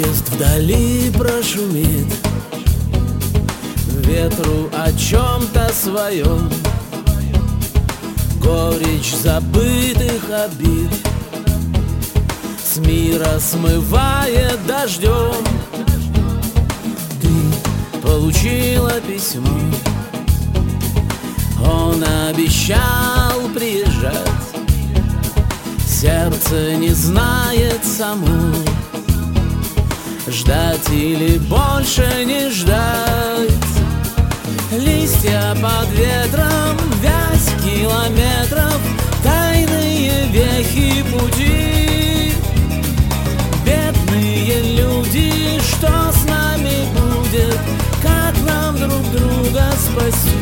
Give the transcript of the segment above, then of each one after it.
Поезд вдали прошумит, ветру о чем-то своем, горечь забытых обид с мира смывает дождем. Ты получила письмо, он обещал приезжать. Сердце не знает само, ждать или больше не ждать. Листья под ветром, вязь километров, тайные вехи пути. Бедные люди, что с нами будет, как нам друг друга спасти?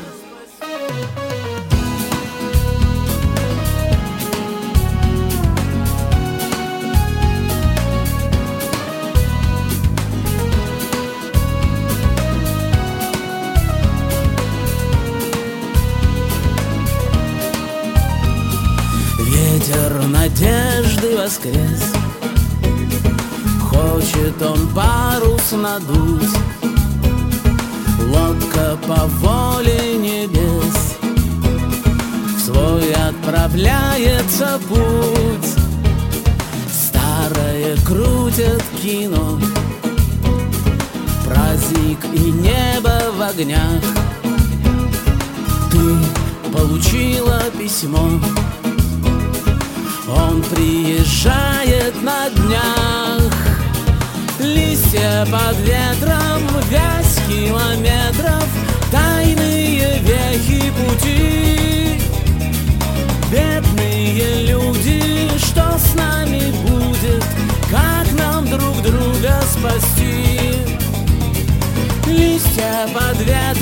Ветер надежды воскрес, хочет он парус надуть. Лодка по воле небес в свой отправляется путь. Старое крутят кино, праздник и небо в огнях. Ты получила письмо, он приезжает на днях. Листья под ветром, вязь километров, тайные вехи пути. Бедные люди, что с нами будет, как нам друг друга спасти? Листья под ветром,